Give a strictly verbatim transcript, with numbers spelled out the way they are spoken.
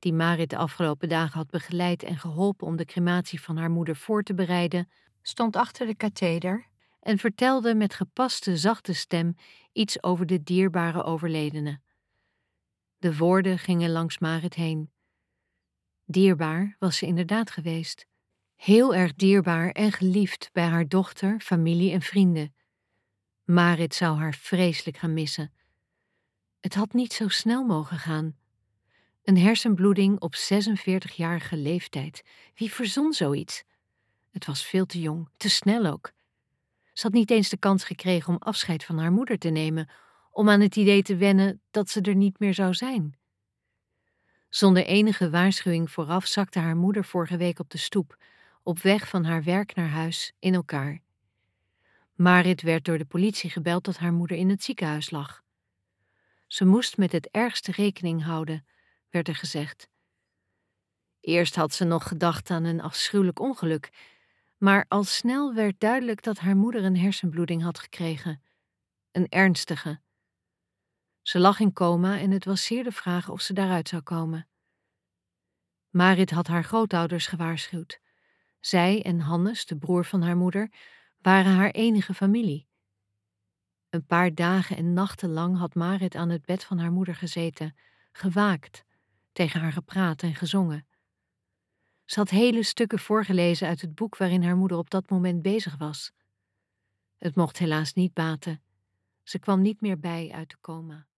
die Marit de afgelopen dagen had begeleid en geholpen om de crematie van haar moeder voor te bereiden, stond achter de katheder en vertelde met gepaste zachte stem iets over de dierbare overledene. De woorden gingen langs Marit heen. Dierbaar was ze inderdaad geweest. Heel erg dierbaar en geliefd bij haar dochter, familie en vrienden. Marit zou haar vreselijk gaan missen. Het had niet zo snel mogen gaan. Een hersenbloeding op zesenveertigjarige leeftijd. Wie verzon zoiets? Het was veel te jong, te snel ook. Ze had niet eens de kans gekregen om afscheid van haar moeder te nemen, om aan het idee te wennen dat ze er niet meer zou zijn. Zonder enige waarschuwing vooraf zakte haar moeder vorige week op de stoep, op weg van haar werk naar huis, in elkaar. Marit werd door de politie gebeld dat haar moeder in het ziekenhuis lag. Ze moest met het ergste rekening houden, werd er gezegd. Eerst had ze nog gedacht aan een afschuwelijk ongeluk, maar al snel werd duidelijk dat haar moeder een hersenbloeding had gekregen. Een ernstige. Ze lag in coma en het was zeer de vraag of ze daaruit zou komen. Marit had haar grootouders gewaarschuwd. Zij en Hannes, de broer van haar moeder, waren haar enige familie. Een paar dagen en nachten lang had Marit aan het bed van haar moeder gezeten, gewaakt, tegen haar gepraat en gezongen. Ze had hele stukken voorgelezen uit het boek waarin haar moeder op dat moment bezig was. Het mocht helaas niet baten. Ze kwam niet meer bij uit de coma.